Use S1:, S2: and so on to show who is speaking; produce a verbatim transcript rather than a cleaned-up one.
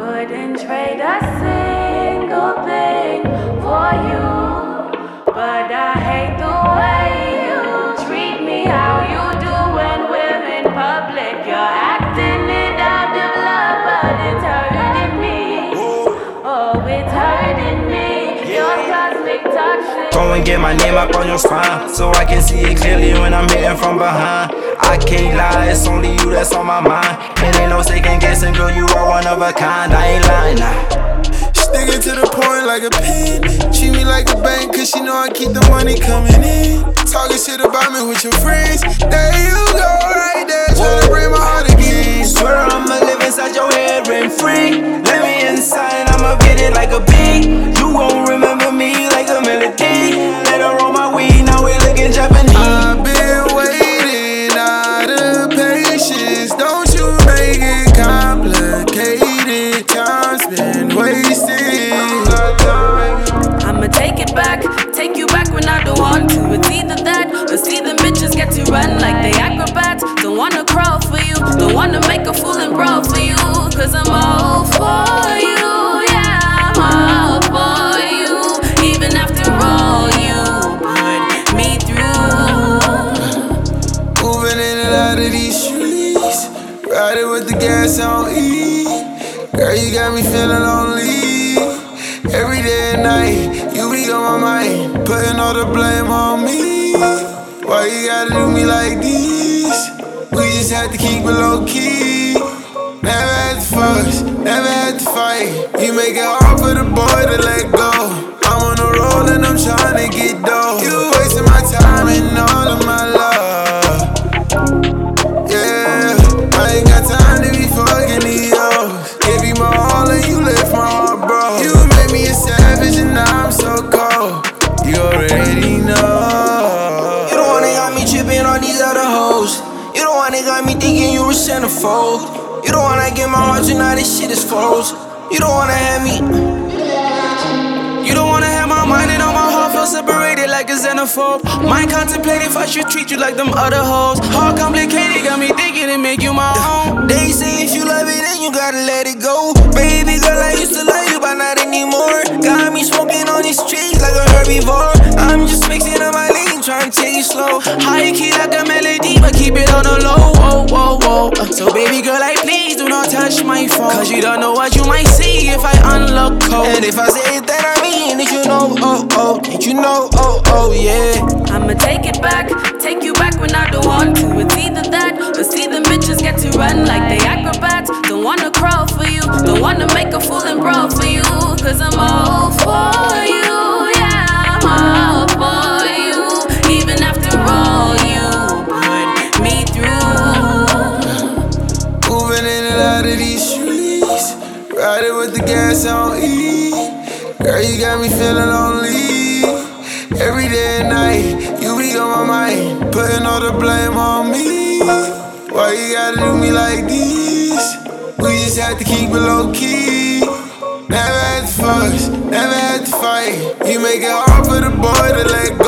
S1: Wouldn't trade a single thing for you, but I hate the way you treat me, how you do when we're in public. You're acting it out of love, but it's hurting me. Oh, it's hurting me. Your cosmic toxic.
S2: Go and get my name up on your spine, so I can see it clearly when I'm hitting from behind. I can't lie, it's only you that's on my mind. And ain't no second guessing, girl, you are one of a kind. I ain't lying now.
S3: Sticking to the point like a pin. Treat me like a bank, cause she know I keep the money coming in. Talking shit about me with your friends. There you go, right there, tryna break my heart again.
S2: Swear I'ma live inside your head rent free. Let me inside, I'ma get it like a beat. You gon' remember me like a melody. Let her roll my weed, now we looking Japanese.
S3: I've been waiting out of patience. Don't you make it complicated. Time's been wasted.
S1: I'ma take it back, take you back when I don't want to. It's either that, or see them bitches get to run like they acrobats. Don't wanna crawl for you, don't wanna make a fool and brawl for you. Cause I'm all for you, yeah, I'm all for you. Even after all you put me through.
S3: Moving in and out of these streets, riding with the gas on E. Girl, you got me feeling lonely. Every day and night, you be on my mind, putting all the blame on me. Why you gotta do me like this? We just had to keep it low key. Never had to fuss, never had to fight. You make it hard for the boy to let go. I'm on the road and I'm trying to get dough. You wasting my time and all of my love. Yeah, I ain't got time to be fucking these hoes. Give you my all and you left my heart, bro. You made me a savage and now I'm so cold. You already know.
S2: You the one that got me tripping on these other hoes. You the one that got me thinking you were centerfold. You the one that get my heart to now this shit is froze. You the one that had me. You don't wanna have my mind and all my heart feel separated like a xenophobe. Mind contemplating if I should treat you like them other hoes. Heart complicated, got me thinking it make you my own. They say if you love it, then you gotta let it go. Baby girl, I used to love you, but not anymore. Got me smoking on these trees like a herbivore. I'm just mixing up my lane, trying to take it slow. High key like a melody, but keep it on the low. Whoa, whoa, whoa. So baby girl, like please do not touch my phone, cause you don't know what you might see if I unlock code. And if I say it, then I mean it, you know, oh, oh, did you know, oh, oh, yeah.
S1: I'ma take it back, take you back when I don't want to. It's either that, or see them bitches get to run like they acrobats. Don't wanna crawl for you, don't wanna make a fool and brawl for you. Cause I'm all for you, yeah, I'm all for you. Even after all you put me through.
S3: Moving in and out of these streets, riding with the gas on E. Girl, you got me feeling lonely. Every day and night, you be on my mind, putting all the blame on me. Why you gotta do me like this? We just had to keep it low key. Never had to fuss, never had to fight. You make it hard for the boy to let go.